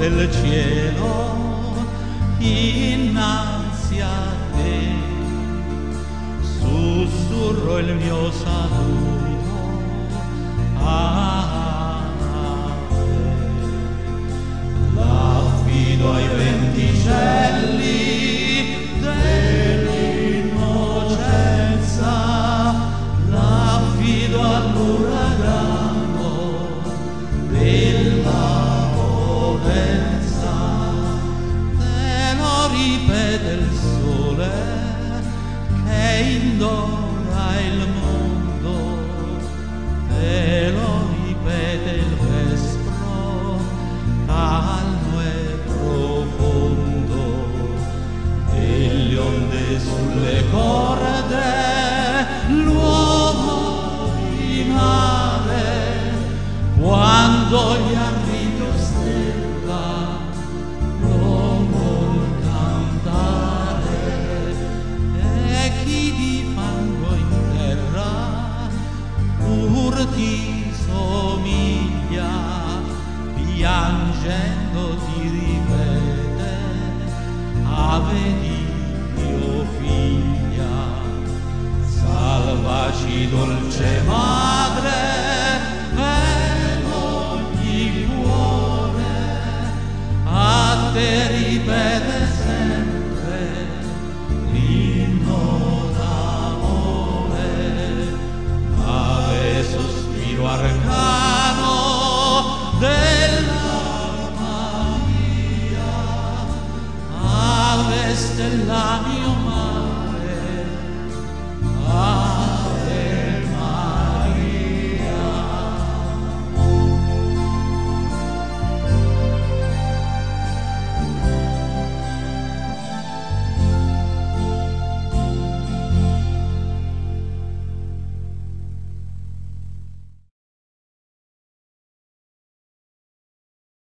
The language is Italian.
del cielo innanzi a te, sussurro il mio saluto a te. L'affido ai venticelli dell'innocenza, l'affido all'uragano della potenza. Te lo ripete il sole che indora il mondo, te lo ripete il vespro calmo e profondo, e le onde sulle corde, l'uomo di mare, quando gli arrivi ostenta lo vuol cantare, e chi di fango in terra pur ti somiglia, piangendo ti ripete ave Dio figlia. Salvaci dolce madre e ogni cuore a te ripete sempre l'inno d'amore. Ave sospiro arcano dell'alma mia, ave stella mio